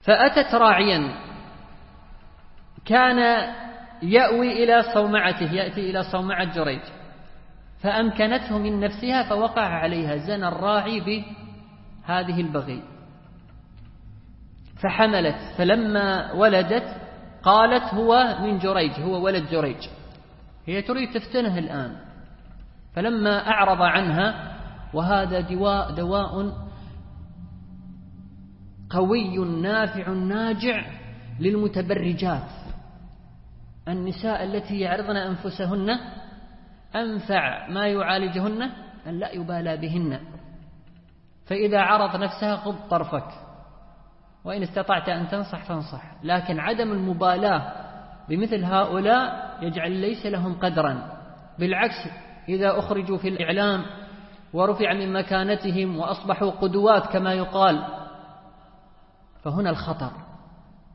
فأتت راعيا كان يأوي إلى صومعته، يأتي إلى صومعة جريج، فأمكنته من نفسها فوقع عليها، زنى الراعي بهذه البغي فحملت، فلما ولدت قالت هو من جريج، هو ولد جريج، هي تريد تفتنه الآن. فلما أعرض عنها، وهذا دواء قوي نافع ناجع للمتبرجات، النساء التي يعرضن أنفسهن أنفع ما يعالجهن أن لا يبالى بهن، فإذا عرض نفسها غض طرفك، وإن استطعت أن تنصح فانصح، لكن عدم المبالاة بمثل هؤلاء يجعل ليس لهم قدرا، بالعكس إذا أخرجوا في الإعلام ورفع من مكانتهم وأصبحوا قدوات كما يقال، فهنا الخطر.